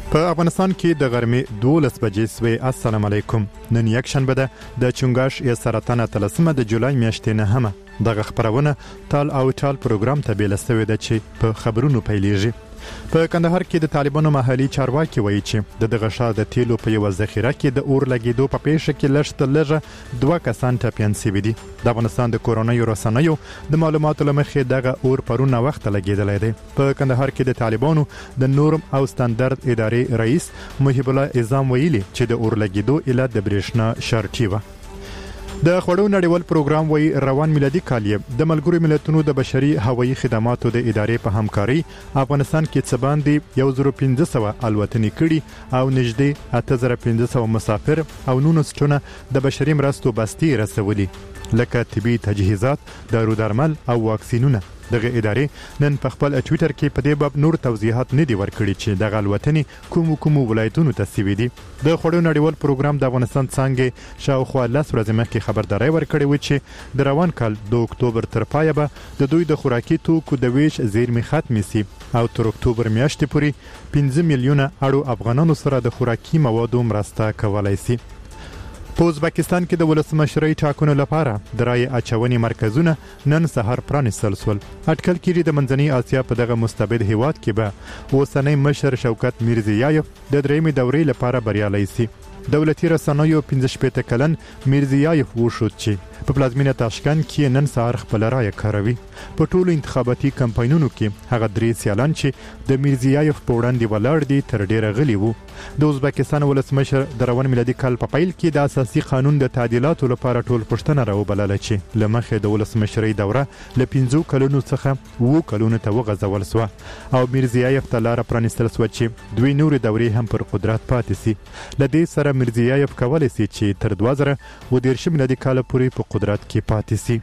په افغانستان کې د غرمې 12 بجې سوی. السلام علیکم. نن یک شنبه ده د چنګاش یا سرطان 13 د جولای میاشتې نه هم دغه خبرونه تال او ټال پروګرام ته بیل سوی ده چې په خبرونو پیلېږي. په کندهار کې د طالبانو محلي چارواکي وایي چې دغه ښار د تیلو په یو ذخیره کې د اور لګیدو په پیښه کې لږ 2 کسان ټپیان شوي دي. د افغانستان د کورونایي رسنیو د معلوماتو لمخې دغه اور پرونه وخت لګیدلی دی. په کندهار کې د طالبانو د نورم او ستاندرد ادارې رئیس محب الله اعظم ویلي چې د اور لګیدو علت د برېښنا شارټي و. د خوړو نړیوال پروګرام وایي روان میلادي کال د ملګرو ملتونو د بشري هوایي خدماتو د ادارې په همکاري افغانستان کې څه باندې 1500 الوتنې کړي او نږدې 8500 مسافر او 19 ټنه د بشري مرستو بستي رسولي لکه طبي تجهیزات، دارو درمل او واکسینونه. دغه ادارې نن په خپل ټوئیټر کې په دې باب نور توضیحات نه دي ورکړي چې دغه الوتنې کوم ولایتونو ته سوي دي. د خوړو نړیوال پروګرام د افغانستان څنګه شاوخوا 10 ورځې مخکې خبرداري ورکړې و چې د روان کال د اکتوبر تر پایه به د دوی د خوراکي توکو د ویش زیرمې ختمې سي او تر اکتوبر میاشتې پورې 15 میلیونه اړو افغانانو سره د خوراکي موادو مرسته کولای سي. په ازبکستان کې د ولسمشرۍ ټاکنو لپاره د رای اچونې مرکزونه نن سهار پرانیستل شول. اټکل کېږي د منځنۍ اسیا په دغه مستبد هیواد کې به اوسنی مشر شوکت میرزیایف د درېیمې دورې لپاره بریالی سي. دولتي رسنیو 15 کلن میرزیایف وشود چې په پلازمینه تاشکند کې نن سهار خپل رای کاروي. په ټولو انتخاباتي کمپاینونو کې هغه درې سیالان چې د میرزیایف په وړاندې ولاړ دي تر ډیره غلي وو. د ازبکستان ولسمشر د روان میلادي کال په پیل کې د اساسي قانون د تعدیلاتو لپاره ټول پوښتنه راوبلله چې لمخې د ولسمشرۍ دوره له 15 کلونو څخه 7 کلونو ته وغځول شوه او میرزیایف ته لاره پرانیستل شوه چې دوی نورې دورې هم پر قدرت پاتې سي. له دې سره میرزیایف کولی سي چې تر 2019 میلادي کال پورې په قدرت کې پاتې سي.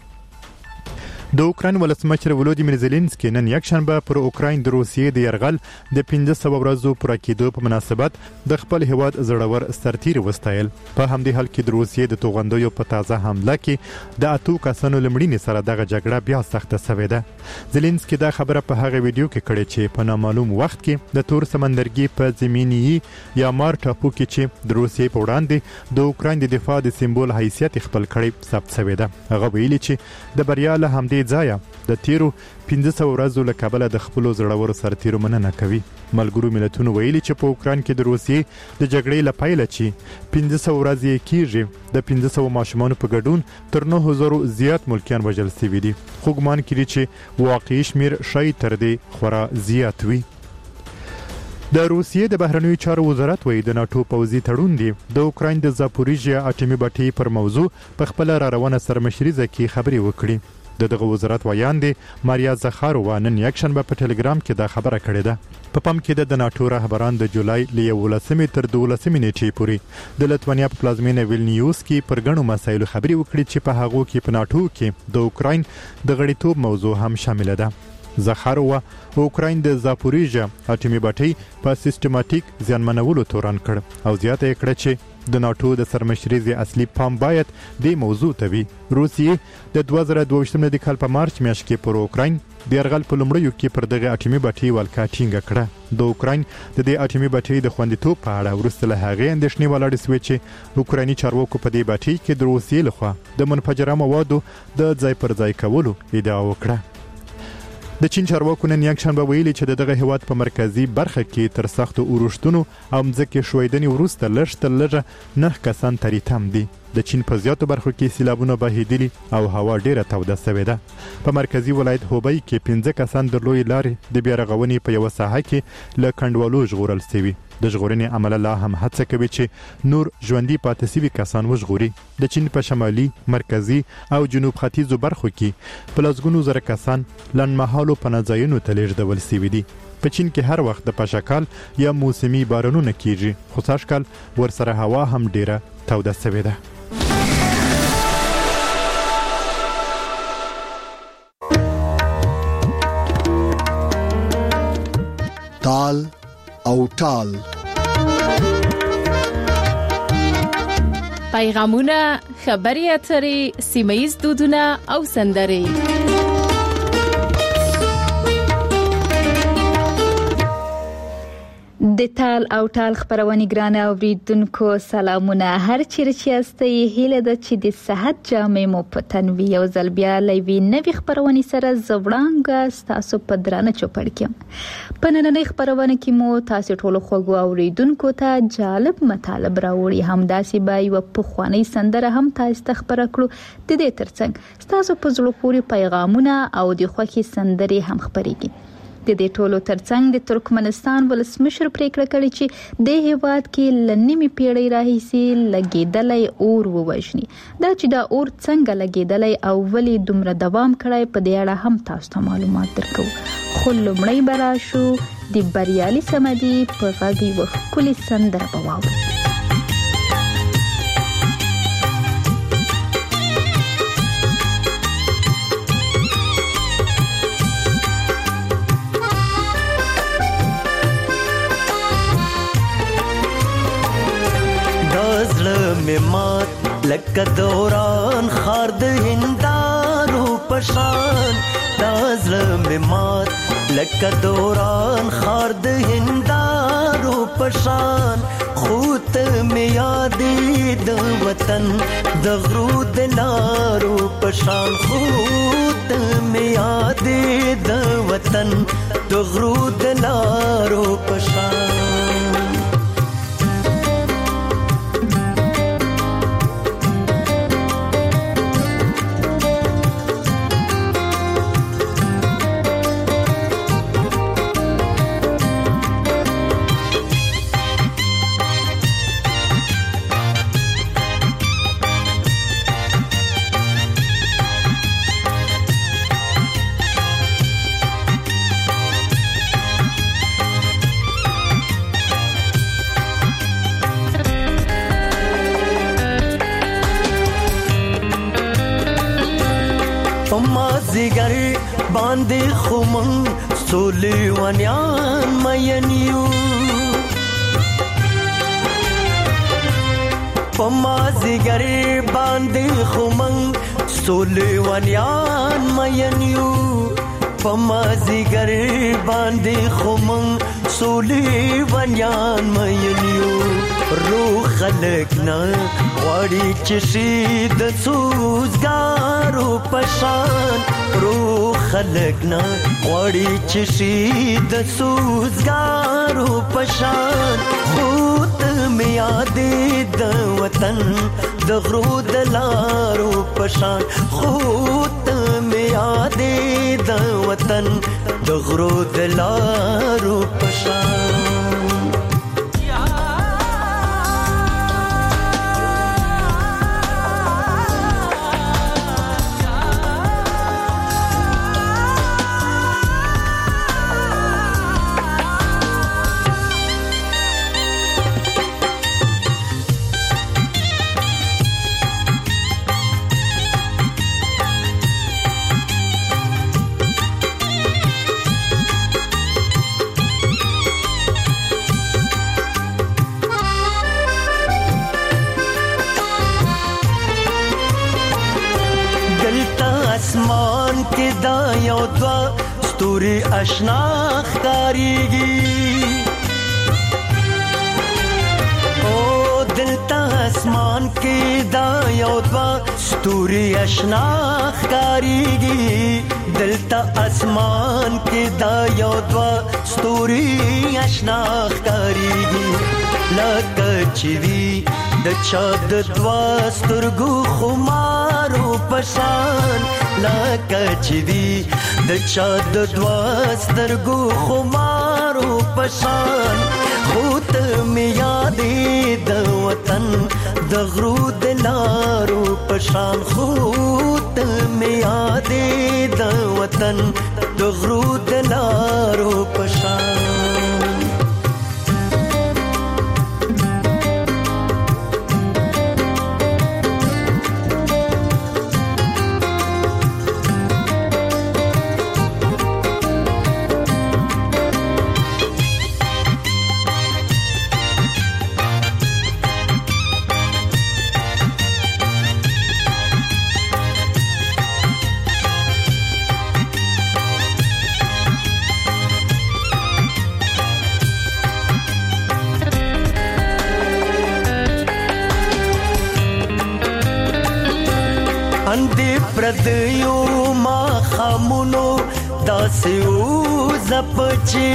د اوکراین ولسمشر ولودیمیر زيلنسکي نن یک شنبه پر اوکراین د روسیې د يرغل د 1500 ورځو پوره کېدو په مناسبت د خپل هیواد زړور سرتیر وستایل. په همدې حال کې د روسیې د توغندیو په تازه حمله کې د 8 کسانو لمړینې سره دغه جګړه بیا سخته شوې ده. زيلنسکي دا خبره په هغه ویډیو کې کړې چې په نامعلوم وخت کې د تور سمندرګي په زمینی یا مار ټاپو کې چې د روسیې په وړاندې د اوکراین د دفاع د سمبول حیثیت خپل کړی ثبت شوې ده. هغه ویلي چې د بریا له همدې ځایه د تیرو 1500 ورځو له کبله د خپل زړورو سرتیرو مننه کوي. ملګرو ملتونو ویلي چې په اوکراین کې د روسیې د جګړې له پیله چې 1500 ورځې کېږي د 1500 ماشومانو په ګډون تر 9000 زیات ملکیان وژل شوي دي. خو ګمان کړي چې واقعي شمیر شاید تر دې خورا زیات وي. د روسیې د بهرنیو چارو وزارت وایي د ناتو پوځي تړون دی د اوکراین د زاپوریژیا اټومي بټۍ پر موضوع په خپل را روانه سرمشریزه کې خبرې وکړي. دغه وزارت ویان دی ماریا زخارووا نن یک شنبه په ټلګرام کې دا خبره کړې ده. په پام کې د ناتو رهبران د جولای ل 11 تر 12 نیټې پورې د لتوانیا په پلازمینه ویلنیوس کې پر غنو مسایلو خبرې وکړي چې په هغه کې په ناتو کې د اوکراین د غړیتوب موضوع هم شامل ده. زخارووا اوکراین د زاپوریژیا اټومي بټۍ په سیستماتیک زیانمنولو تورن کړ او زیاته کړه چې د ناتو د سرمشریزي اصلي پام باید د موضوع ته وي. روسیې د 2022 کال په مارچ میاشت کې پر اوکراین د يرغل په لومړیو کې پر دغه اټومي بټۍ ولکه ټینګه کړه. د اوکراین د دې اټومي بټۍ د خوندیتوب په اړه وروسته له هغې اندېښنې ولاړې شوې چې اوکرایني چارواکو په دې بټۍ کې د روسیې لخوا د منفجره موادو د ځای پر ځای کولو ادعا وکړه. د چین چارواکو نن یک شنبه ویلي چې دغه هیواد په مرکزی برخه کې تر سختو اورښتونو او مځکې ښویدنې وروسته لږ 9 کسان تریتم دي. د چین په زیاتو برخو کې سیلابونه بهیدلي او هوا ډیره توده شوې ده. په مرکزی ولایت هوبی کې 15 کسان د لوی لارې د بیا رغونې په یو ساحه کې له کندوالو ژغورل شوي. د ژغورنې عمله لا هم هڅه کوي چې نور ژوندي پاتې شوي کسان وژغوري. د چین په شمالي، مرکزی او جنوب ختیځو برخو کې په لسګونو زره کسان لنډمهالو پناه ځایونو ته لیږدول شوي دي. په چین کې هر وخت د پاشکال یا موسمي بارانونه کیږي خو سږکال ورسره هوا هم ډیره توده شوې ده. تال او ټال پیغامونه، خبري اترې، سیمایي دودونه او سندرې د تال او ټال خبرونه ګرانه اوریدونکو سلامونه هر چیرې چې یاستئ هیله ده چې د صحت جامع مو په تنوي او ځل بیا لوي نوې خبرونه سره زوړانګه تاسو په درانه چوپړ کې په نننۍ خبرونه کې مو تاسو ټول خوږو اوریدونکو ته جالب مطالب راوړي همداسې به یو پخوانی سندره هم تاسو ته خبره کړو د دې ترڅنګ تاسو په زړه پورې پیغامونه او د خوښي سندري هم خبريږي د دې ټولو ترڅنګ د ترکمنستان ولسمشر پریکړه کړې چې د هیواد کې لنیمه پیړۍ راهیسي لګیدلې اور ووجني دا چې دا اور څنګه لګیدلې او ولې دومره دوام کړای په دې اړه هم تاسو ته معلومات درکو خو لمړی براشو د بریالي سمدي په غږی وکولي سندره بواو مات لکه دوران خار د هندارو پشان دازله مات لکه دوران خار د هندارو پشان خوت می یادې د وطن د غرو د لارو پشان خوت می یادې د وطن د غرو د لارو پشان زیگر باندې خمن سولې ونیان مینیو پما زیگر باندې خمن سولې ونیان مینیو پما زیگر باندې خمن سولې ونیان مینیو روح خلقنا وړي چې شي د سوزګارو پشان روح خلقنا وړي چې شي د سوزګارو پشان خود می یادې د وطن د غرو د لارو پشان خود می یادې د وطن د غرو د لارو پشان اسمان کې دا یو دوا ستوري آشنا ښکاریږي او دلته اسمان کې دا یو دوا ستوري آشنا ښکاریږي دلته اسمان کې دا یو دوا ستوري آشنا ښکاریږي لکه چې وی د چا د دوا سترګو خمارو پشان لکه چې وی د چا د دوا سترګو خمارو پشان خود می یادې د وطن د غرو د لارو پشان خود می یادې د وطن د غرو د لارو پشان اندې پردیو ما خامونو داسې وزپچې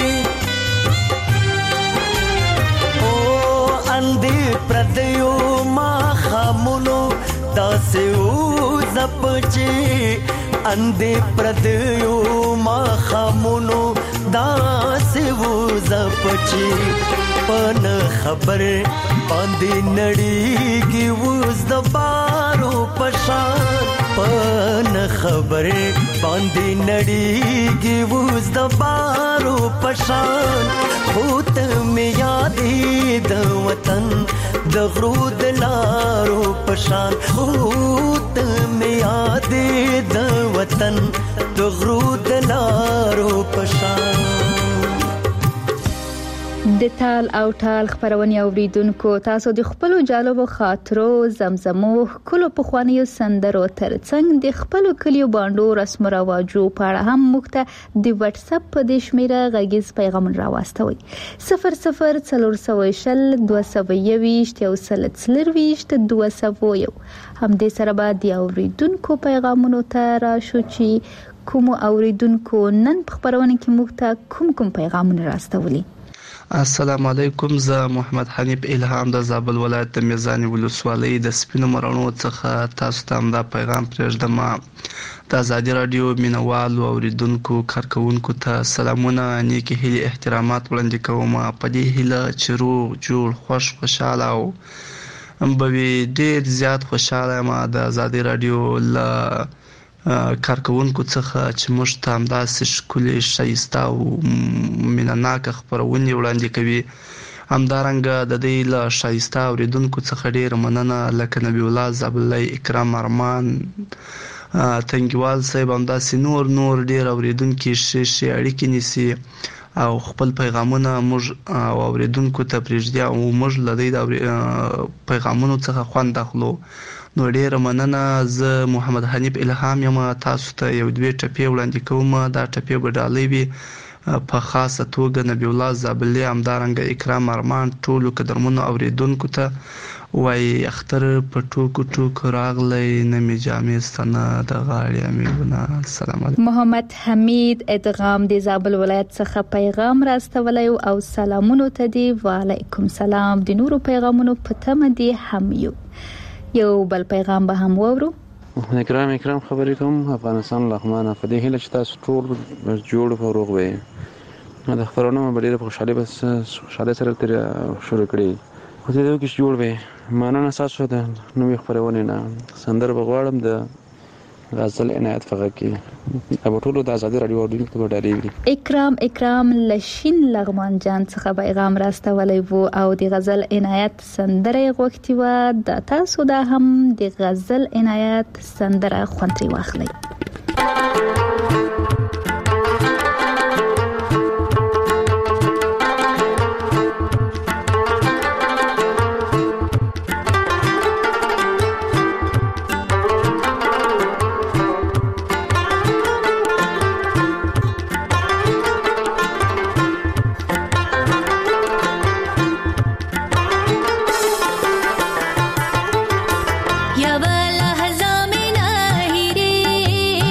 اندې پردیو ما خامونو داسې وزپچې اندې پردیو ما خامونو داسې وزپچې پن خبر باندې نړیږي وز د بارو پشان پن خبر باندې نړیږي وز د بارو پشان خود می یادې د وطن د غرو د لارو پشان خود می یادې د وطن د غرو د لارو پشان د تال او ټال خبرونه اوریدونکو تاسو د خپل جالبو خاطرو زمزمو کلو پخوانیو سندرو ترڅنګ د خپل کلیو باندې رسم رواجو په اړه هم مخته د واتس اپ په د شمیره غږیز پیغام راوستوي 0040 222 هم د سره بعد د اوریدونکو پیغامونو ته راشو چې کوم اوریدونکو نن په خبرونه کې مخته کوم پیغامونه راستولي. السلام علیکم، زه محمد حنیف الهام د زابل ولایت د میزان ولسوالۍ د سپینو مرانو څخه تاسو ته دا پیغام پرېږدم. د ازادي رادیو مینوالو اوریدونکو کارکونکو ته سلامونه، نیکی هیلې احترامات وړاندې کوم. په دې هیله چې روغ جوړ خوشاله او به ډیر زیات خوشاله یم د ازادي رادیو له کارکونکو څخه چې موږ ته همداسې ښکلې ښایسته او مینهناکه خپرونې وړاندې کوي. همدارنګه د دې له ښایسته اوریدونکو څخه ډیره مننه، لکه نبی الله زابلۍ، اکرام ارمان، تنګیوال صاحب، همداسې نور ډیر اوریدونکي ښې اړیکې نیسي او خپل پیغامونه موږ اوریدونکو ته پرېږدي او موږ له دې پیغامونو څخه خوند اخلو. نو ډیره مننه. زه محمد حنیف الهام یم، تاسو ته یو دوه ټپې وړاندې کوم. دا ټپې به ډالۍ وي په خاصه توګه نبی الله زابلۍ، همدارنګه اکرام ارمان، ټولو قدرمنو اوریدونکو ته وای اختر په ټوکو راغلی نه می جامې ستنه د غاړې امیونه. السلام علیکم. محمد حمید ادغام د زابل ولایت څخه پیغام راستولی او سلامونو ته دی. وعلیکم سلام. د نورو پیغامونو په تمه دی هم یو بل پیغام به هم وورو. اکرام خبرې کوم. افغانستان لغمانه په دې هیله چې تاسو ټول جوړ او روغ وئ. دا خبرونه مې ډېره خوشاله سره شروع کړې. خو دې کې جوړ وئ. مننه تاسو ته. نو خبرونه نه سندر بغواړم د غزل عنایت فقط کې ابو ټولو د ازادي رادیو اورډینګ ته ډالۍ. اکرام لشین لغمان جان څخه پیغام راستولی وو او د غزل عنایت سندره غوښتي و. د تاسو دا هم د غزل عنایت سندره خوندري واخلئ. یا بلا هزامنا هیری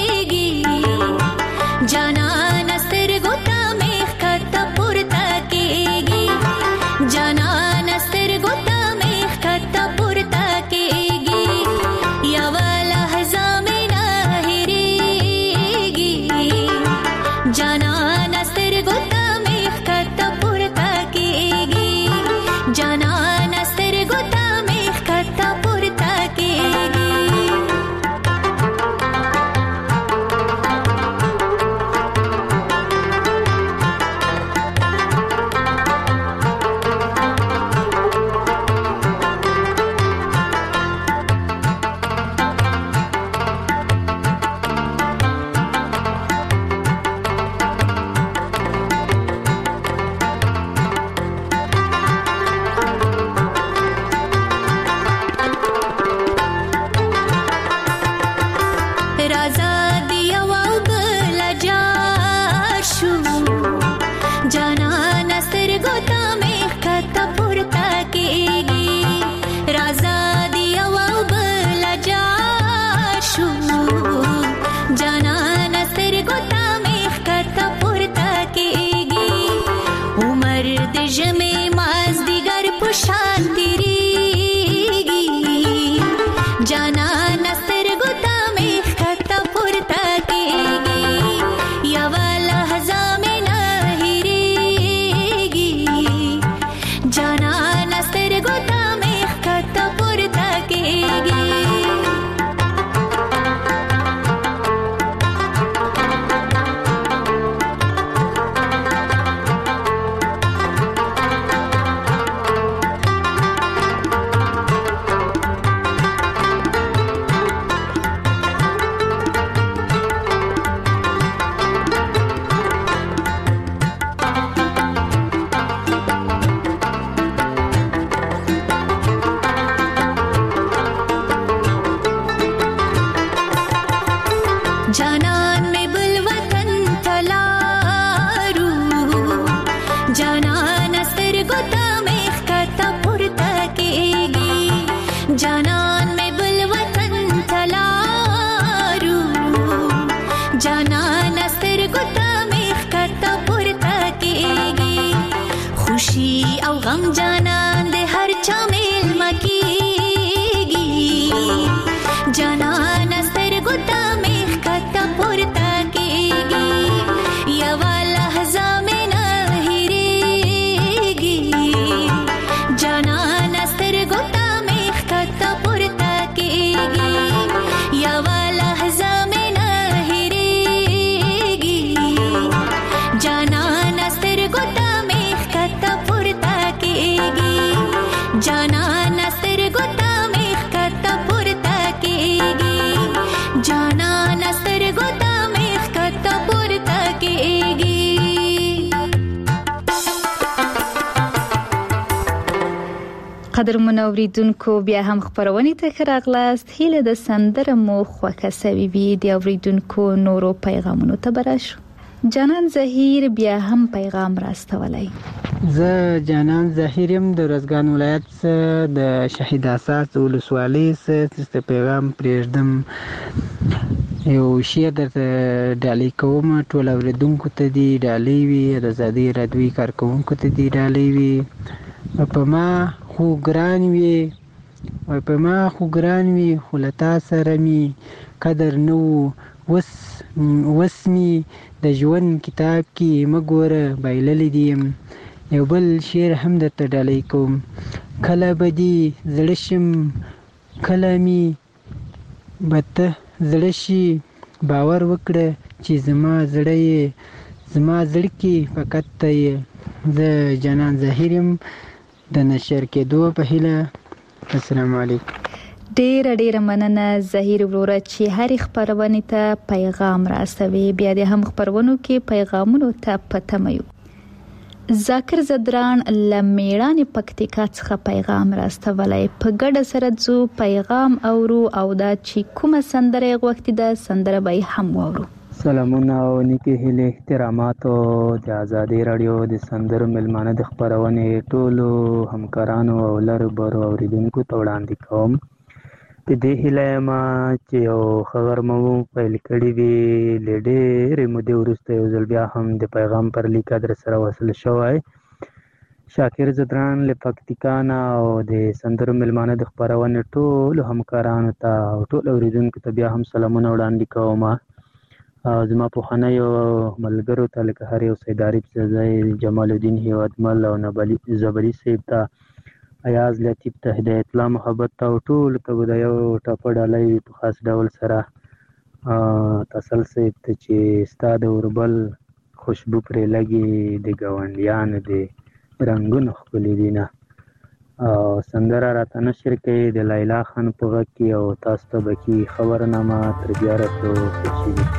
جانان میں بل وطن تلارو جانان سترګو ته مخ کته پورته کېږي جانان میں بل وطن تلارو جانان سترګو ته مخ کته پورته کېږي خوشي او غم جانان د هر چا میل مکیږي جانان سترګو ته مخ کته پورته کېږي یوه لحظه مې نه هېرېږي جانان سترګو ته مخ کته پورته کېږي یوه لحظه مې نه هېرېږي جانان سترګو ته مخ کته پورته کېږي جانان سترګو ته مخ کته پورته کېږي جانان سترګو ته مخ کته پورته کېږي. قدرمنو اوریدونکو بیا هم خبرونه ته راغلاست هیله د سندره مو خوښه سوي وي د اوریدونکو نورو پیغامونو ته براشو. جانان زهیر بیا هم پیغام راستولای. زه جانان زهیرم د رزګان ولایت د شهید اساس ولسوالۍ څخه پیغام پرېږدم. یو شعر درته ډالۍ کوم ټول اوریدونکو ته دی ډالۍ وي د آزادۍ راډیوي کارکوونکو ته دی ډالۍ وي. په ما خو ګران وي خو له تا سره مې قدر نه و اوس مې د ژوند کتاب کې مه ګوره بایللی دي یم. یو بل شعر هم درته ډالۍ کوم. کله به دې زړه شم کله مې به ته زړه شي باور وکړه چې زما زړه کې فقط ته یې. زه جانان زهیر یم د نشر کېدو په هیله. السلام علیکم. ډیره مننه زهیر وروره چې هر خبرونه ته پیغام راستوي. بیا د هم خبرونو کې پیغامونو ته پته مې ذاکر زدران لمیړان پکتیکا څخه پیغام راستولای. په ګډه سره ځو پیغام اورو او دا چې کومه سندره غوښتي ده سندره به هم واورو. سلامونه او نیکی هیله احترامات د آزادۍ رادیو د سندرو ملمانه د خبرونې ټولو همکارانو او لرو برو اوریدونکو ته وړاندې کوم. په دې هیله یم چې یو خبر مو پیل کړی وي له ډېرې مودې وروسته یو ځل بیا هم د پیغام پر لیک در سره وصل شوی. شاکر زدران له پکتیکا نه او د سندرو ملمانه د خبرونې ټولو همکارانو ته او ټولو اوریدونکو ته بیا هم سلامونه وړاندې کوم. زما پوخنیو ملګرو ته لکه هر یو سید عارف زئی جمال الدین هیوادمل او زبری صاحب ته ایاز لطیف ته هدایت الله محبت ته او ټولو ته به د یو ټاپه ډالۍ وي په خاص ډول سره تسل صاحب ته چې ستا د اوربل خوشبو پرې لګي د ګاونډیانو د رنګونو ښکلي دي نه. سندره راته نشر کوي د لیلا خان په غږ کې او تاسو ته به کې خبرنامه تر بیا راتلو خوشي وي.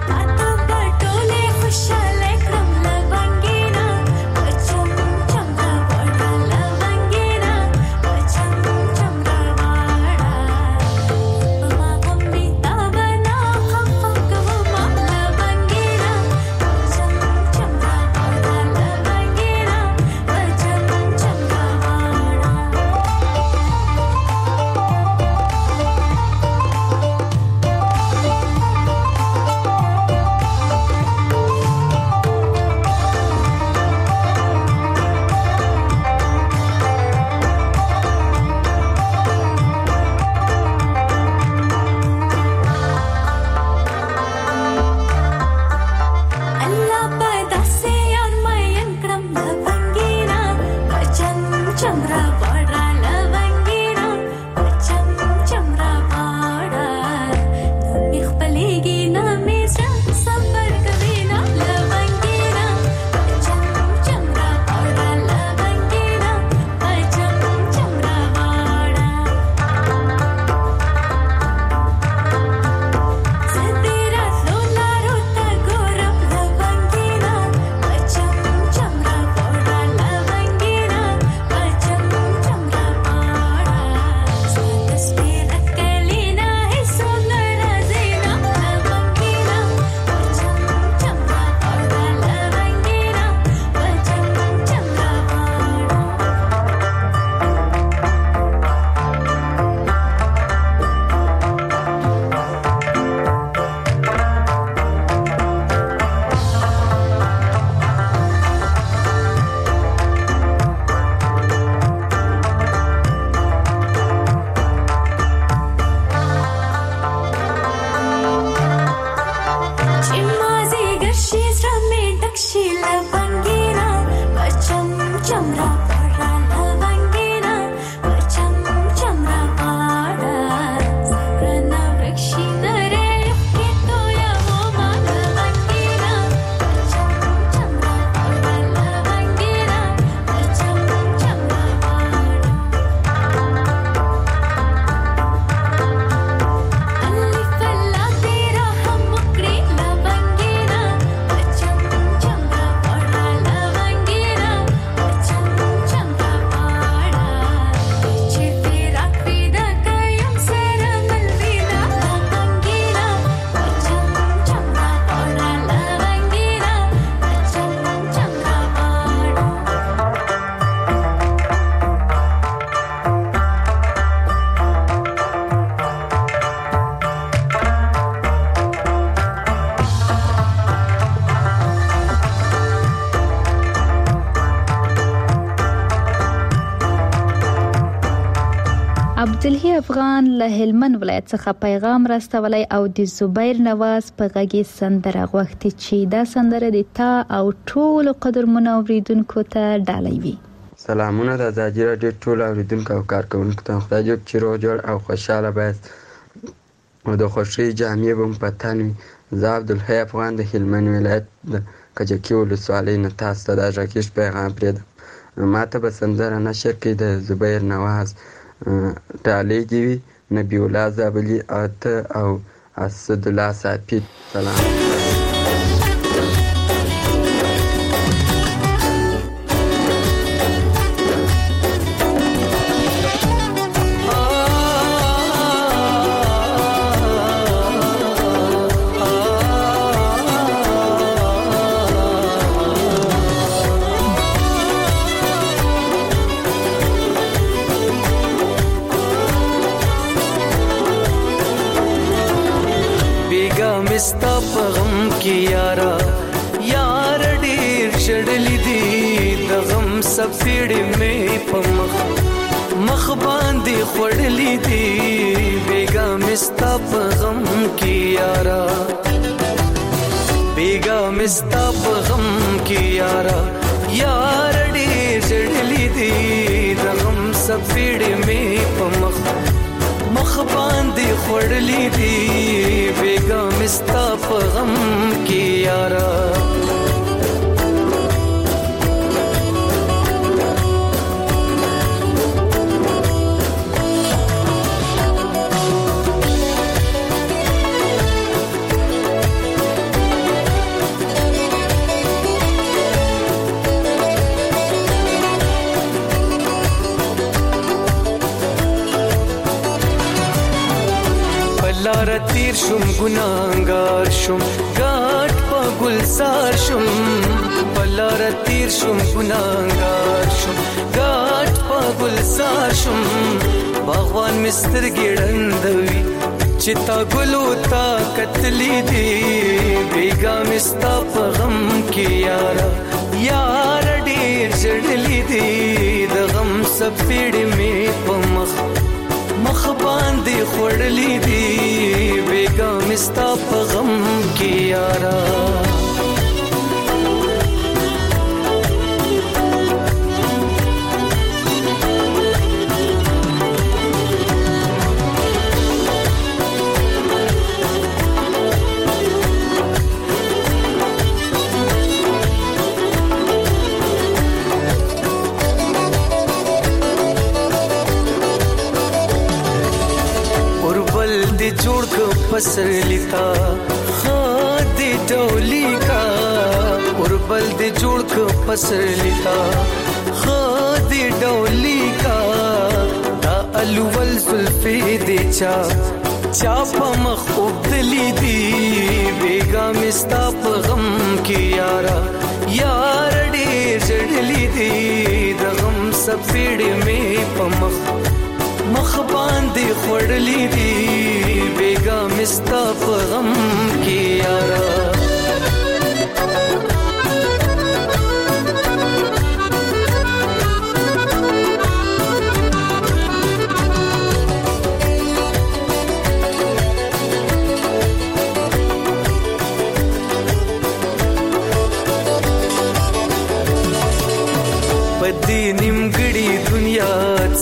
عبدالهی افغان له هلمند ولایت څخه پیغام راستولی او د زبیر نواز په غږی سندره غوښتي چې دا سندره د تا او ټولو قدرمنو اوریدونکو ته ډالۍ وي. سلامونه د ازادي راډیو ټولو اوریدونکو او کارکونکو ته. خدای دې چې روغ جوړ او خوشاله باید او د خوښۍ جامې به مو په تن وي. زه عبدالهی افغان د هلمند ولایت د کجکي ولسوالۍ نه تاسو ته دا غږیز پیغام پرېږدم. ما ته به سندره نشر کړي د زبیر نواز ډالۍ دې وي نبی الله زابلي اته او اسدالله ساپید. سلام. ستا په غم کې یارا یار ډېر شړلې دي د غم سپېړې مې په مخ باندې خوړلې دي بیګا مې ستا په غم کې یارا بیګا مې ستا په غم کې یارا یار ډېر شړلې دي د غم سپېړې مې په مخ باندې خوړلې دي بیګا مې ستا په غم کې یارا لار تیر شم ګناهګار شم ګاټ په ګلزار شم لار تیر شم ګناهګار شم ګاټ په ګلزار شم باغوان مستر ګړندوي چې تا ګلو تا کتلې دي بیګا مستا په غم کې یارا یار ډېر جړلې دي د غم سپېړې مې په مخ باندې خوړلې دي بیګا مستا په غم کې یارا جوړ کو پسر لیتا خادي ډولي کا اوربل دې جوړ کو پسر لیتا خادي ډولي کا دا الول زلفي دې چا په مخ وبدلې دي بیګا مستا په غم کې یارا یار ډېر جړلې دي د غم سپېړې مې په مخ باندې خوړلې دي بیګا مستا په غم کې یارا پدې نیمګړي دنیا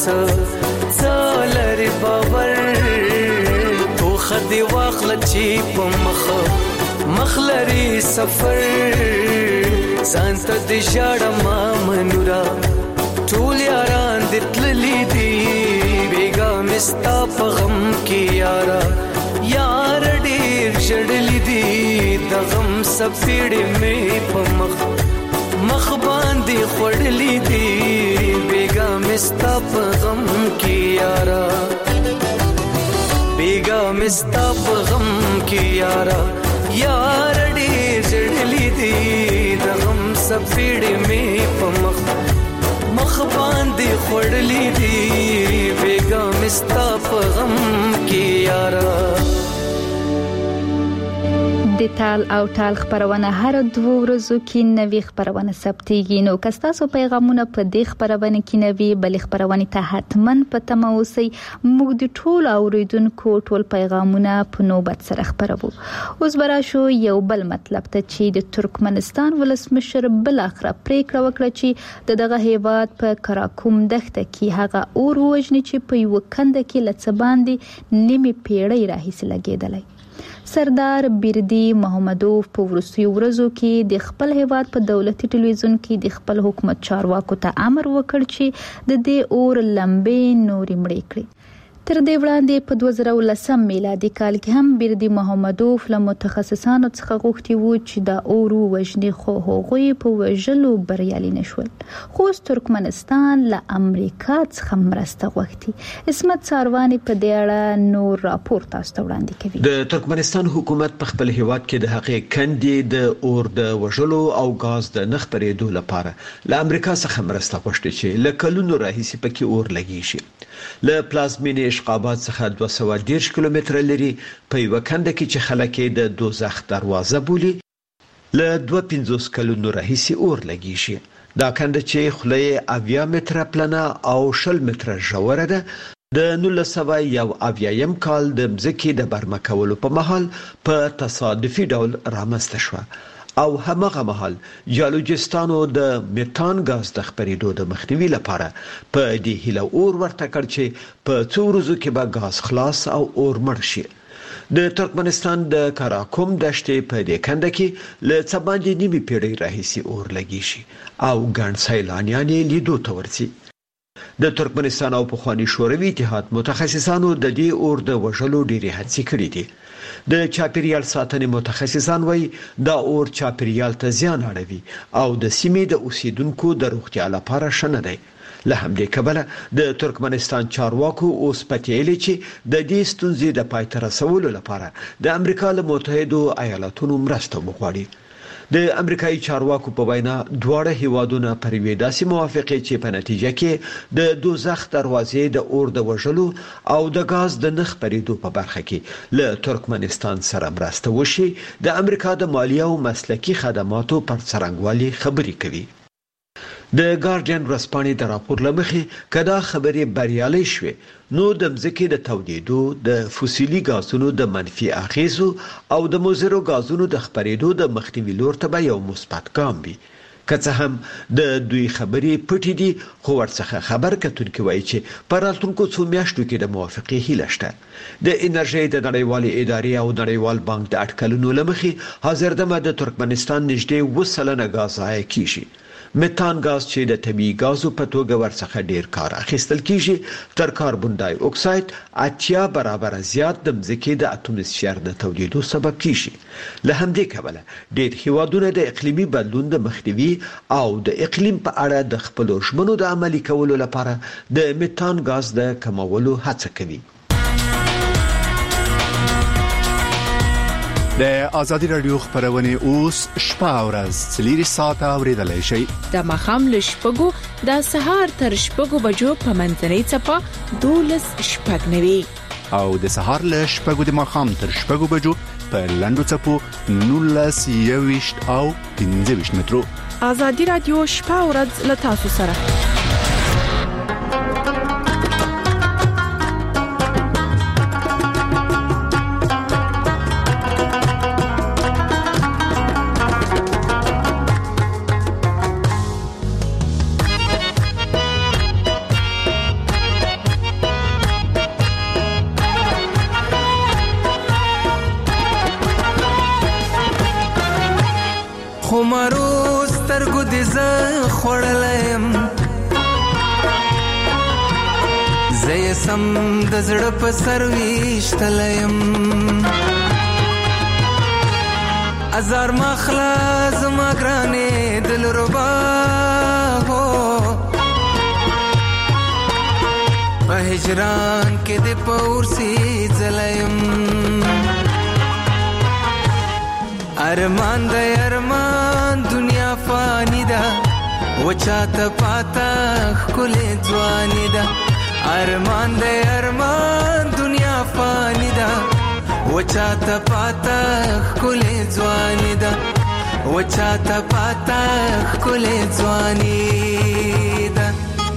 څلر باور تو خدي واخل چې په مخ لري سفر ځانته د ژړم منورا ټول یاران د تللی دي بیګا مستا په غم کې یارا یار ډېر ژړلی دي د غم سپېړې مې په مخ باندې خوړلی دي بیګا مستا په غم کې یارا بیګا مستا په غم کې یارا یار ډېر ژړلی دي د غم سپېړې مې په مخ باندې خوړلی دي بیګا مستا په غم کې یارا. د تال او ټال خبرونه هر 2 ورځو کې نوې خبرونه ثبتېږي. نو که تاسو پیغامونه په دې خبرونه کې نوې بل خبرونه ته حتمن پته مو اوسئ. موږ د ټول اوریدونکو ټول پیغامونه په نوبت سره خبرو. اوس براشو یو بل مطلب ته چې د ترکمنستان ولسمشر بل اخر پریکړه وکړه چې دغه هیواد په کراکوم دښته کې هغه اور وژني چې په یو کنده کې لڅباندې نیمه پیړۍ راهیسې لګیدلای. سردار بیردی محمدوف په ورسوي ورځو کې د خپل هیواد په دولتي ټلویزیون کې د خپل حکومت چارواکو ته امر وکړ چې د دې اور لمبې نورې مړې کړي. تر دې وړاندې په 2010 میلادي کال کې هم بیردی محمدوف له متخصصانو څخه غوښتي وو چې د اور وژنې خو هغوی په وژلو بریالي نشول. خو ترکمنستان له امریکا څخه مرسته غوښتي. اسمت ساروانی په دې اړه نور راپور تاسو ته وړاندې کوي. د ترکمنستان حکومت په خپل هیواد کې د حقیقي کندې د اور د وژلو او غاز د نخ پرېدو لپاره له امریکا څخه مرسته غوښتي چې له کلونو راهیسې پکې اور لګی شي. له پلازمینې اشقابات څخه 210 کیلومتر لري په یو کنده کې چې خلک د دوزخ دروازه بولي له 250 کلونو راهیسې اور لګی شي. دا کنده چې خله 80 متره پلنه او 60 متره ژوره ده د 1901 کال د مځکې د برمه کولو په مهال په تصادفي ډول رامنځته شوه او همغه مهال جیولوجستانو د میتان غاز د خپرېدو د مخنیوي لپاره په دې هیله اور ورته کړ چې په څو ورځو کې به غاز خلاص او اور مړ شي. د ترکمنستان د کراکوم دشتې په دې کنده کې له څه باندې نیمه پیړۍ راهیسې اور لګی شي او ګڼ سیلانیان یې لیدو ته ورځي. د ترکمنستان او پخوانی شوروي اتحاد متخصصانو د دې اور د وژلو ډېرې هڅې کړې دي. د چاپیریال ساتنې متخصصان وایي دا اور چاپیریال ته زیان اړوي او د سیمې د اوسیدونکو د روغتیا لپاره ښه نه دی. له همدې کبله د ترکمنستان چارواکو اوس پتیلي چې د دې ستونزې د پای ته رسولو لپاره د امریکا له متحدو ایالاتونو مرسته وغواړي. د امریکایي چارواکو په وینا دواړه هیوادونه پر یوې داسې موافقې چې په نتیجه کې د دوزخ دروازې د اور د وژلو او د غاز د نخ پرېدو په برخه کې له ترکمنستان سره مرسته وشي د امریکا د مالیه او مسلکي خدماتو پر څرنګوالي خبرې کوي. د ګارډین ورځپاڼې د راپور لمخې کدا خبرې بریالۍ شوې نو د مځکې د تودېدو د فوسیلي غازونو د منفي اغیزو او د مضرو غازونو د خپرېدو د مخنیوي لور ته به یو مثبت ګام وي. که څه هم د دوی خبرې پټې دي خو ورڅخه خبر کتونکي وایي چې په راتلونکو څو میاشتو کې د موافقې هیله شته. د انرژۍ د نړیوالې ادارې او نړیوال بانک د اټکلونو لمخې حاضر دمه د ترکمنستان نږدې 2% غاز ضایع کیږي. میتان غاز چې د طبیعي غازو په توګه ورڅخه ډیر کار اخیستل کیږي تر کاربن ډای اکساید 80 برابر زیات د مځکې د اتموسفیر د تولید سبب کیږي. له همدې کبله ډیر هیوادونه د اقلیمي بدلون د مخنیوي او د اقلیم په اړه د خپل ژمنو د عملي کولو لپاره د میتان غاز د کمولو هڅه کوي. د ازادي رادیو خبرونه اوس شپه او ورځ 3 ساعته اوریدلای شئ. د مخام لشپګو د سهار تر شپګو بجو په منځنۍ چپه 12:09 او د سهار لشپګو د مخام تر شپګو بجو په لندو چپو 19:20 او 15 مترو. ازادي رادیو شپه او ورځ له تاسو سره. خو مرو سترګو دې زه خوړلیم زه یې سم د زړه په سر ویشتلیم ازار مخلا زما ګرانې دلربا هو په هجران کې دې په اورسي ځلیم ارمان د ارمان دنیا فانی ده وچاته پاتا ښکلې ځواني ده ارمان د ارمان دنیا فانی ده وچاته پاتا ښکلې ځواني ده وچاته پاتا ښکلې ځواني ده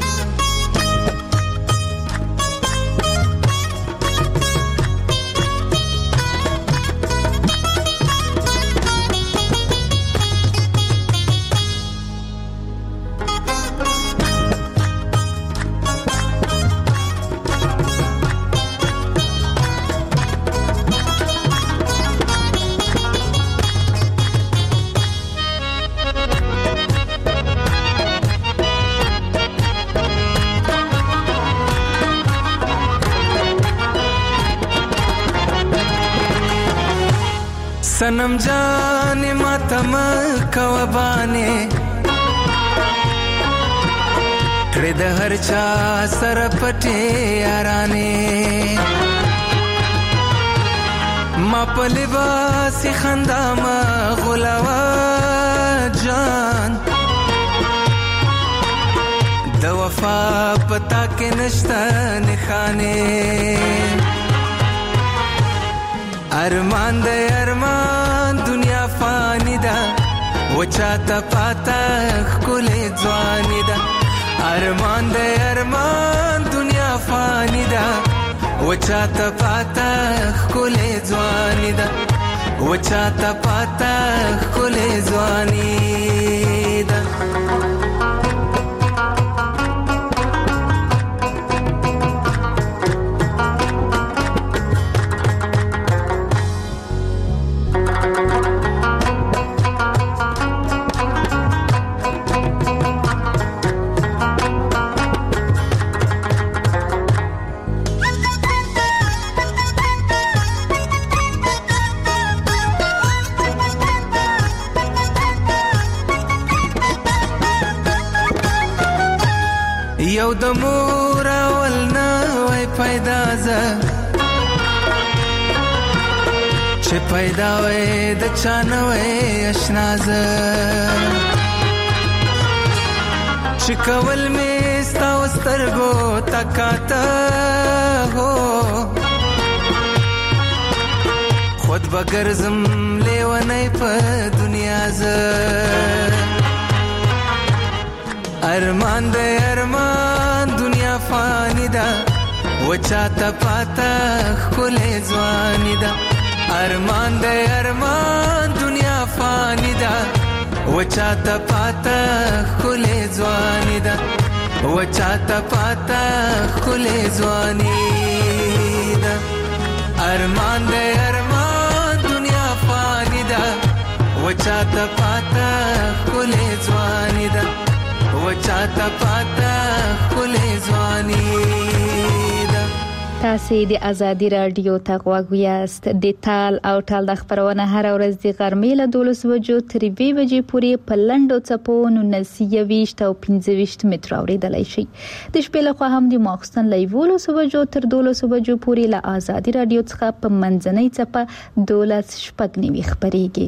सनम जाने मातम कवबाने कड़े द हर चा सर पटे याराने मा पलिबासी खंदा मा गुलावा जान द वफा पता के नश्ता निखाने ارمان د ارمان دنیا فانی ده وچاته پاتا ښکلې ځواني ده ارمان د ارمان دنیا فانی ده وچاته پاتا ښکلې ځواني ده وچاته پاتا ښکلې ځواني ده یو د مور اول نه وای پیدا زه چې پیدا وای د چا نه وای اشنا زه چې کول مې ستا سترګو تکاته هو خود به ګرځم لیونی په دنیا زه ارمان د ارمان دنیا فانی ده وچاته پاتا ښکلې ځواني ده ارمان د ارمان دنیا فانی ده وچاته پاتا ښکلې ځواني ده وچاته پاتا ښکلې ځواني ده ارمان د ارمان دنیا فانی ده وچاته پاتا ښکلې ځواني ده وچاته پاتا ښکلې ځواني ده تاسو د ازادي رادیو ته غوږ یاست د تال او ټال د خبرونه هر ورځ د غرمې له 12 بجو تر 2 بجې پورې په لنډو څپو 19 او 15 متر اوریدلای شي د شپې له خوا هم د ماخستن له 12 بجو تر 12 بجو پورې له ازادي رادیو څخه په منځنۍ څپه 12 شپږ خبريږي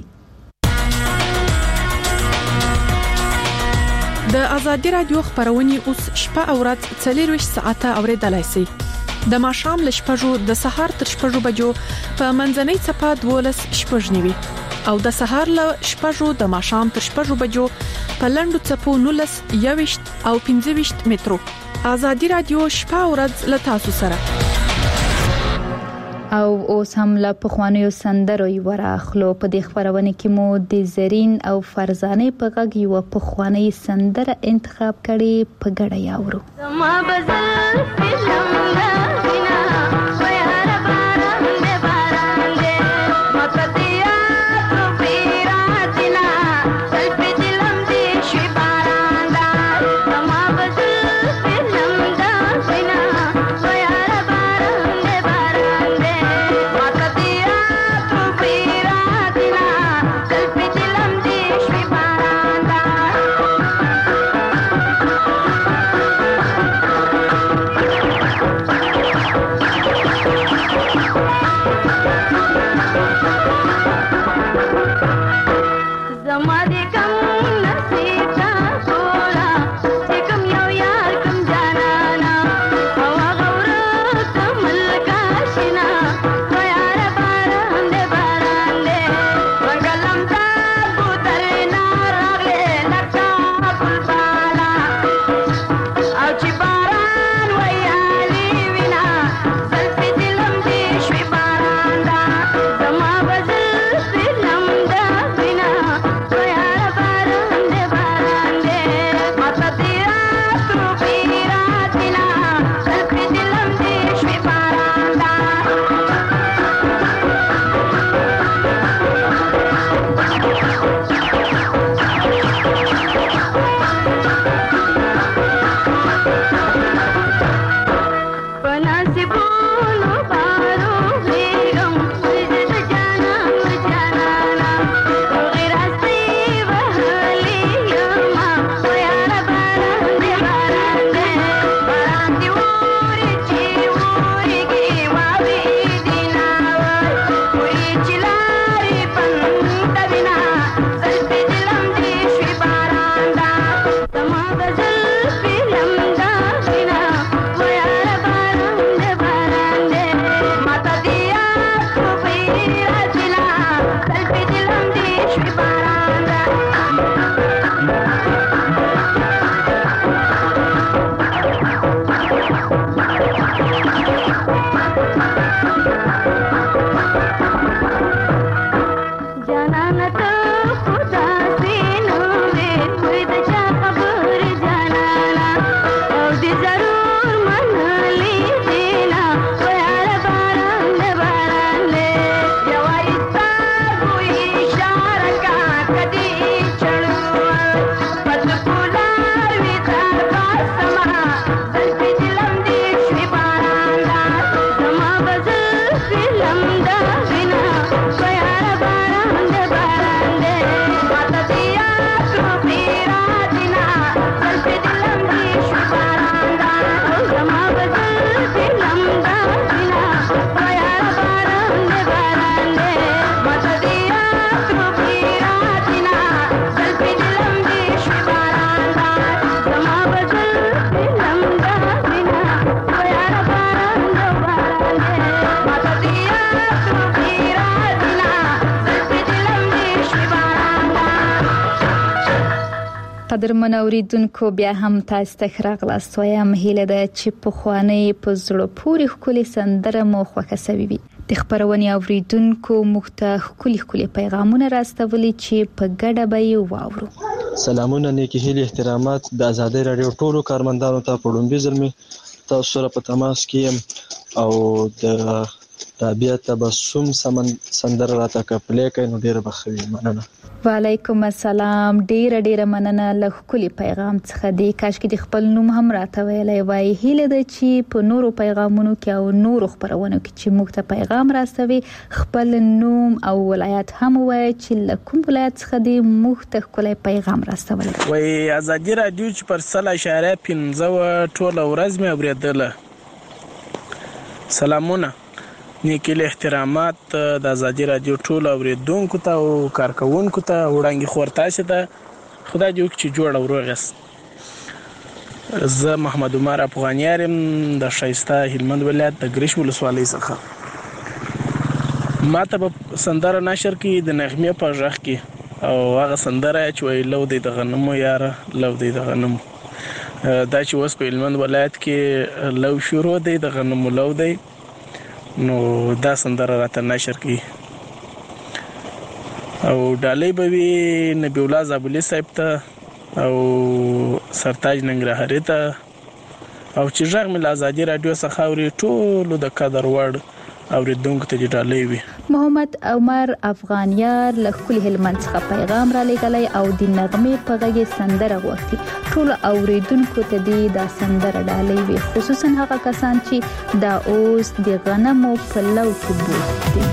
د ازادي رادیو خبرونه اوس شپه او ورځ 24 ساعته اوریدلای شي د ماښام ل شپږو د سهار تر شپږو بجو په منځنۍ څپه 12 شپږ او د سهار ل شپږو د ماښام تر شپږو بجو په لنډو څپو 19 او 15 مترو ازادي رادیو شپه او ورځ ل تاسو سره او اوس هم لا پخوانیو سندرو وراخلو په دې خبرونه کې مو د زرین او فرزانه په غږ یو پخوانی سندره انتخاب کړي په ګډه یاورو زما بزل فلم لا بنا ويهر باران دے باران دے مقدیا تو پیراتنا قدرمن اوریدونکو بیا هم تاسو ته راغلاست وایم هیله ده چې په خواني په زړه پورې خولي سندره مو خوښه سوي وي د خبرونې اوریدونکو مخته خولي پیغامونه راستولي چې په ګډه به واورو. سلامونه نیکی هیله احترامات د آزادۍ رادیو ټولو کارمندانو ته په لومبي ځل تاسو سره په تماس کې او د طبيعت تبسم سندره راته کپلې کوي نو ډیره بخوي مننه. وعلیکم السلام. ډیره مننه له خولي پیغام څخه دی. کاش کې د خپل نوم هم راته ویلای وای. هیله ده چې په نورو پیغامونو کې او نورو خبرونو کې چې موږ ته پیغام راستوي خپل نوم او ولایت هم وای چې له کوم ولایت څخه دی موږ ته خولي پیغام راستولای. وای آزادي رادیو چې پر 0.15 ټول ورځ مې اوریدله. سلامونه نیکل احترامات د آزادي رادیو ټول اوریدونکو ته او کارکونکو ته وړاندې خورتا شه ته خدای دې وکړي چې جوړ او روغس. زه محمد عمر افغانیارم د شایسته هلمند ولایت د ګریش ولسوالۍ څخه. ما ته په سندره نشر کې د نغمه په ژغ کې او هغه سندره چې وی لو دی د غنمو یاره لو دی د غنمو دا چې اوس په هلمند ولایت کې لو شروع دی د غنمو لو دی نو دا سندره راته نشر کی او ډالۍ به وی نبی الله زابلی صاحب ته او سرتاج ننګرهاري ته او چې ژغ مل آزادي رادیو څخه اوري ټول د قدر وړ اوریدونکو ته ډالۍ وی. محمد عمر افغانیار له خپل هلمند څخه پیغام را لګلای او د نغمه په غږی سندره غوښتي. ټول اوریدونکو ته دا سندره ډالۍ وی خصوصا هغه کسان چې دا اوس د غنمو په لو کې بوخت دي.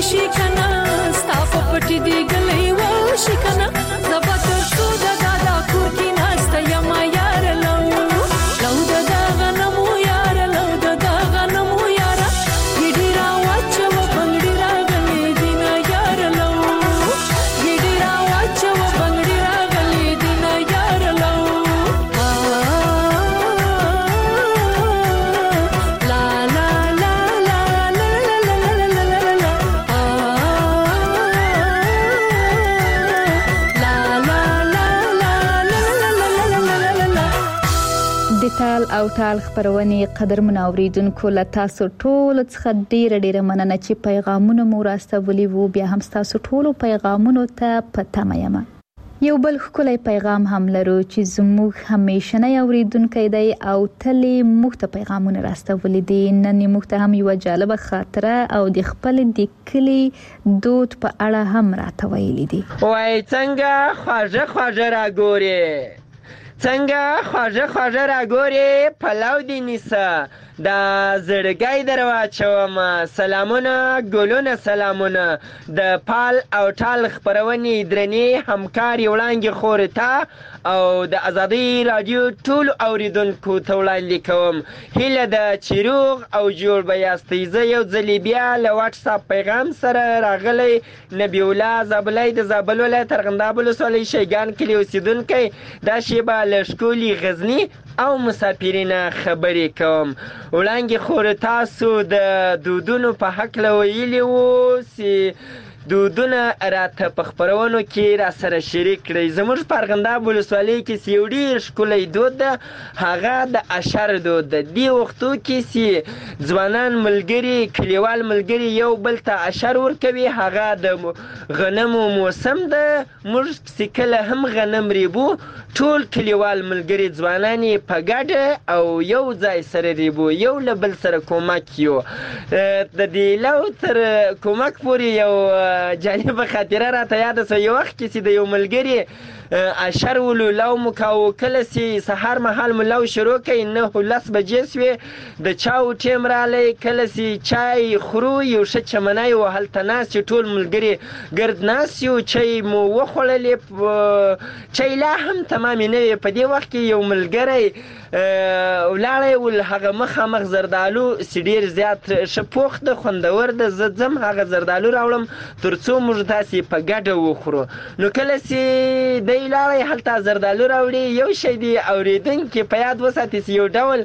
وشي کنه ستا په پټي دی ګلې وشي کنه زبا تر څو د دادا کور کې ناسته یم یار لو د غنمو یار لو د غنمو یار ګډي را واچو بنګړي را غلې دینا یار لو ګډي را واچو بنګړي را غلې دینا یار لو لا لا لا لا لا لا د تال او تال خبرونه قدرمن اوریدونکو له تاسو ټول څخه ډیره مننه چې پیغامونه مو راستولي وو بیا هم تاسو ټول پیغامونو ته پته یم یو بل خولای پیغام هم لرو چې زموږ همیشنه اوریدونکو دی او تلې مخته پیغامونه راستولي دي نن مخته هم یو جالب خاطره او د خپل د کلی دود په اړه هم راټویلې دي وای څنګه خواجه را ګوري څنګه خواجه را ګوري پلاو دی نیسه دا زړګی درواچوم سلامونه ګلونه سلامونه د پال او ټال خبرونې درنې همکاري وړاندې خورته او د ازادي رادیو ټول اوریدونکو ته وړاندې کوم هیله ده چې روغ او جوړ به یاستئ زه یو ځلې بیا له واټس اپ پیغام سره راغلی نبی الله زابلی د زابل ولایت ارغنداب ولسوالۍ شیګان کلي اوسیدونکی دا شیبه له ښکلي غزني او مسافرینه خبرې کوم وړاندې خور تاسو د دودونو په هکله ویلي وو چې دودونه راته په خبرونو کې را سره شریک کړئ زموږ په ارغنداب ولسوالۍ کې چې یو ډېر ښکلی دود ده هغه د اشر دود ده دې وختو کې چې ځوانان ملګري کلیوال ملګري یو بل ته اشر ورکوي هغه د غنمو موسم ده موږ چې کله هم غنم ریبو ټول کلیوال ملګري ځوانان په ګډه او یو ځای سره ریبو یو له بل سره کومک یو د دې لو تر کومک پورې یو جالبه خاطره راته یاده سوه یو وخت کې چې د یو ملګري اشر ولو لو مو کاوه کله چې سهار مهال مو لو شروع کړئ 9:10 بجې سوې د چاو ټیم رالی کله چې چای خورو یو ښه چمنی و هلته ناست یو ټول ملګري ګرد ناست یو چای مو وخوړلې چای لا هم تمامې نه وې په دې وخت کې یو ملګری ولاړی ول هغه مخامخ زردالو چې ډېر زیات ښه پوخ ده خوندور ده زه ځم هغه زردالو راوړم تر څو موږ تاسې په ګډه وخورو نو کله چې دی لاړی هلته زردالو راوړي یو شی دی اورېدونکي په یاد وساتي چې یو ډول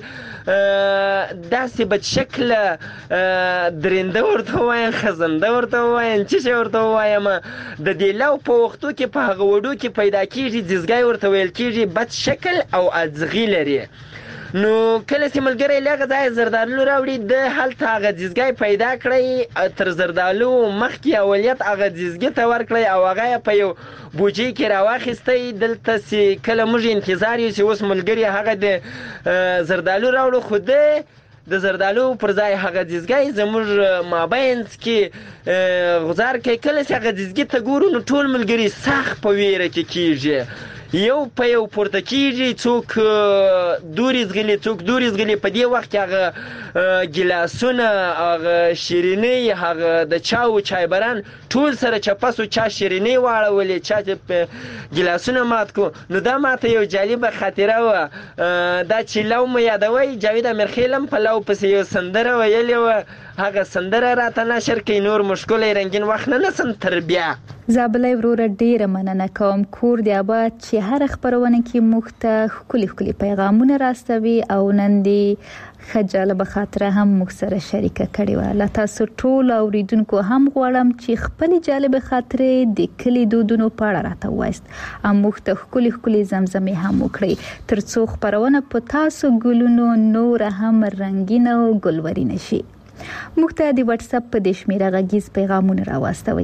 داسې بدشکله درنده ورته ووایم خزنده ورته ووایم څه شی ورته ووایم د دې لو په وختو کې په هغه وډو کې پیدا کېږي ځیزګی ورته ویل کېږي بد شکل او اځغي لري نو کله چې ملګری له هغه ځایه زردالو راوړي د هلته هغه ځیزګی پیدا کړی تر زردالو مخکې اولیت هغه ځیزګي ته ورکړی او هغه یې په یو بوجۍ کې راواخیستی دلته چې کله موږ انتظار یو چې اوس ملګري هغه د زردالو راوړو خو د زردالو پر ځای هغه ځیزګی زموږ مابینځ کې غزار کوي کله چې هغه ځیزګي ته ګورو نو ټول ملګري سخت په ویره کې کېږي یو په یو پورته کېږي څوک دورې زغلي څوک دورې زغلي په دې وخت کې هغه ګیلاسونه هغه شیرینۍ هغه د چاو چایبران ټول سره چپسو چا شیرینۍ واړولې چا ګیلاسونه مات کو نو دا ماته یو جالبه خاطره وه دا چې لو مو یادوئ جاوید امیرخیل هم په لو پسې یو سندره ویلې وه هغه سندره راته نشر کوي نور مشکلی رنګین وخت نه نسم تر بیا زابلی وروره ډیره مننه کوم کور دی آباد چې هر خبرونه کې موږ ته ښکلي پیغامونه راستوي او نن دی ښه جالبه خاطره هم موږ سره شریکه کړې وه له تاسو ټولو اوریدونکو هم غواړم چې خپلې جالبه خاطرې د کلي دودونو په اړه راته ووایاست او موږ ته ښکلي زمزمې هم وکړئ تر څو خپرونه په تاسو ګلونو نوره هم رنګینه او ګلورینه شي موږ ته د واتس اپ په د شمیره غږیز پیغامونه راواستوئ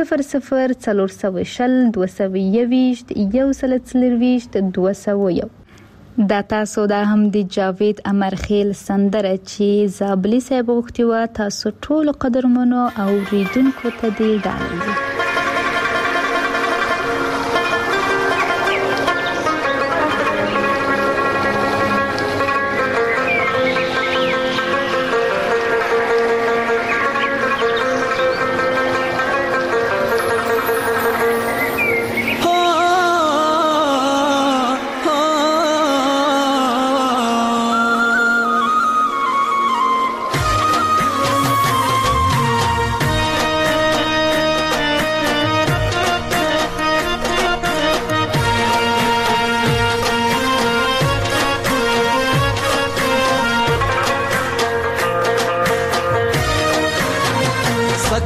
00402221 دا تاسو دا هم د جاوید امرخیل سندره چې زابلی صاحب غوښتي وه تاسو ټول قدرمنو اوریدونکو ته دې ډالۍ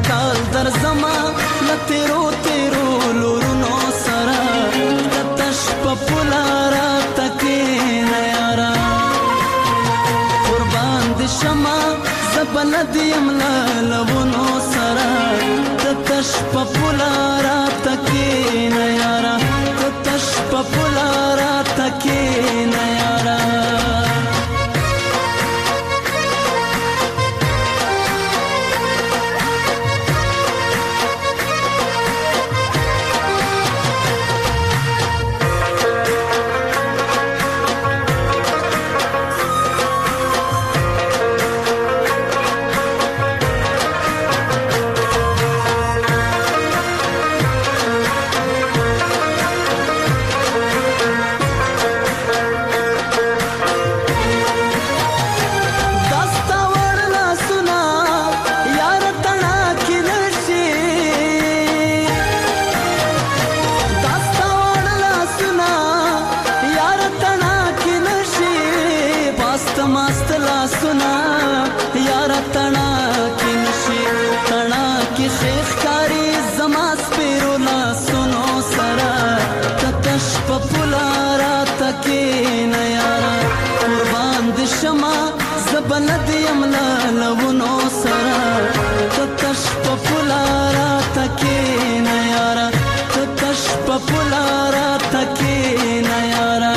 کال در زما لتیرو تیرو لورونو سرا تش پپولارا تکین یارا قربان د شما زبلد یملا لونو سرا تش پپولارا تکین یارا تش پپولارا تکین یارا بلد یملا لونو سرا تش پپولارا تکین یارا تش پپولارا تکین یارا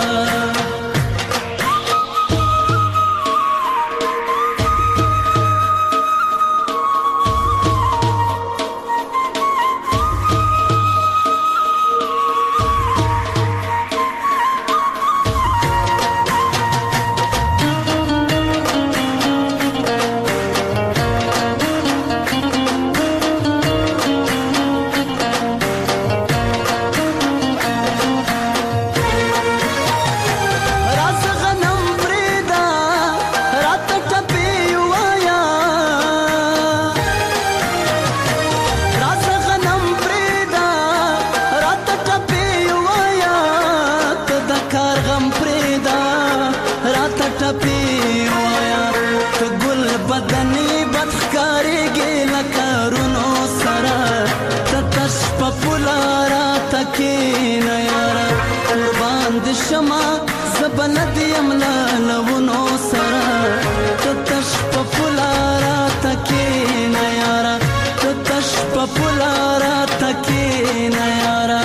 بلد یملا لونو سرا تش پپولارا تکین یارا تش پپولارا تکین یارا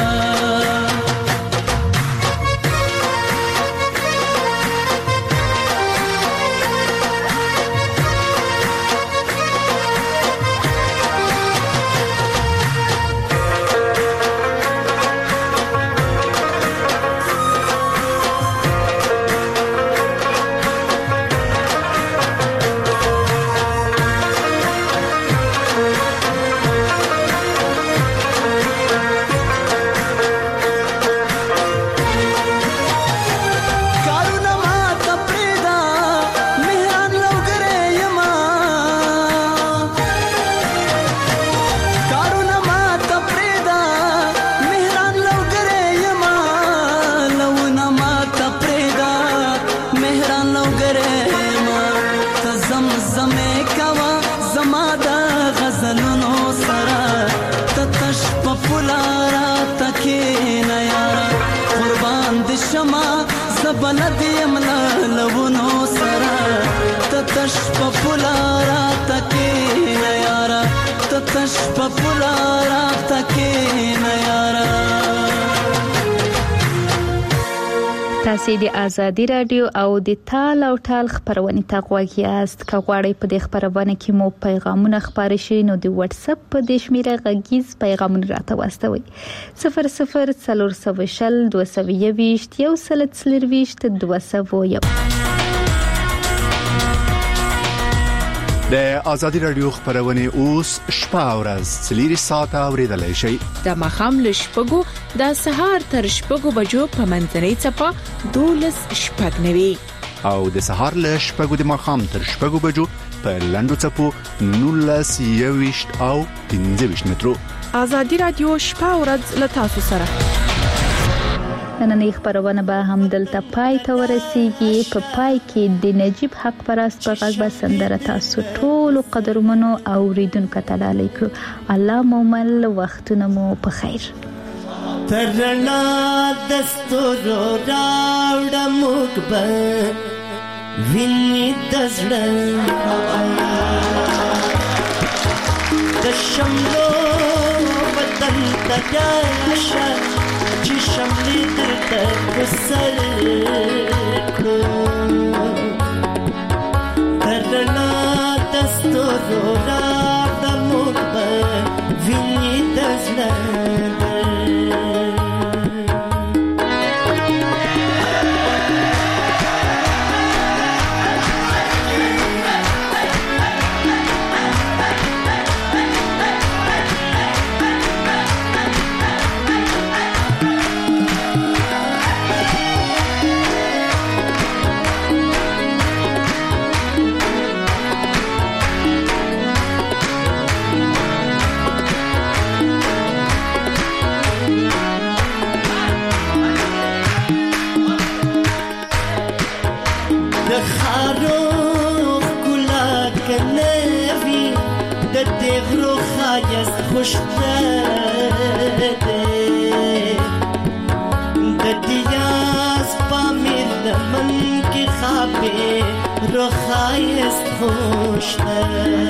بلد یملا لونو سرا تش پپولارا تکین یارا تش پپولارا تکین یارا تاسو د ازادي رادیو او د تال او ټال خبرونه تاغوږی است که غواړئ په دې خبرونه کې مو پیغامونه خبرې شي نو د واتس اپ په د شمیره غږیز پیغامونه راته واستوي 00402021 د ازادي رادیو خبرونه اوس شپه او ورځ 3 ساعته اوریدلای شئ د مخام لشپګو د سهار تر شپګو بجو په منځنۍ چپا 12:09 او د سهار لشپګو د مخام تر شپګو بجو په لندو چپو 19:20 او 15 مترو ازادي رادیو شپه او ورځ له تاسو سره نننۍ خبرونه به هم دلته پای ته ورسیږي. په پای کې د نجیب حق پرست په غږ به سندره تاسو ټولو قدرمنو اوریدونکو ته ډالۍ کړو. الله مو مل، وختونه مو په خیر. ترنا دستورو راوړه موږ به ویني د زړه د شملو بدن ته راشه چې شملې درته په سر کړو. ترنا دستورو راوړه موږ به ویني د زړه خوشته د دیاز پامیر لمن کې خابه روخایست خوشته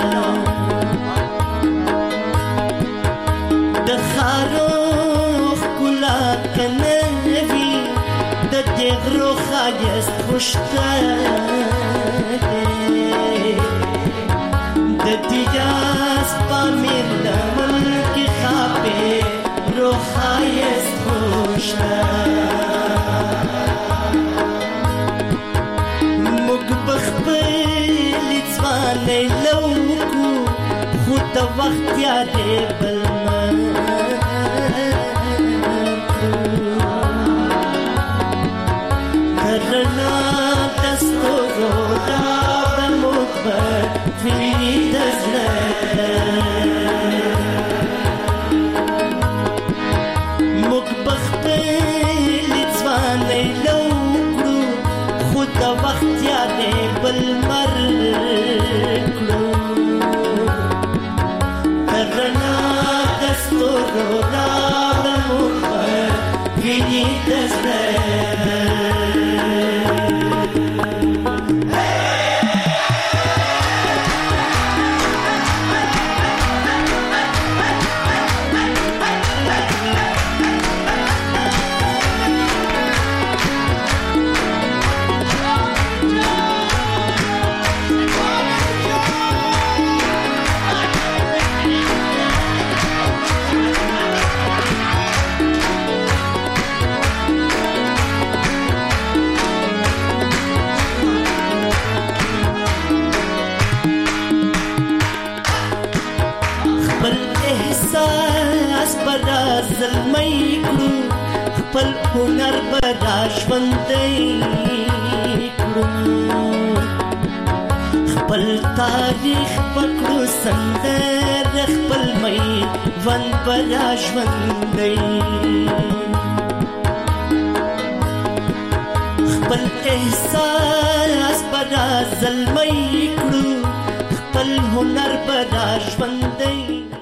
د خاروخ کلا کنوي د دې روخایست خوشته د دیاز پامیر لمن کې خابه روخایست خوشته موږ بخبل ځوانې لوکو خو د وخت یادې بلما کرنا دستورو راوړه موږ به ویني د زړه موږ بخبل ځوانې لوکو خو د وخت یادې بل مر کړو. کرنا دستورو راوړه موږ به ویني د زړه خپل هنر برا ژوندی کړو خپل تاریخ پکړو سندر خپل مې ون برا ژوندی خپل احساس برا زلمی کړو خپل هنر برا ژوندی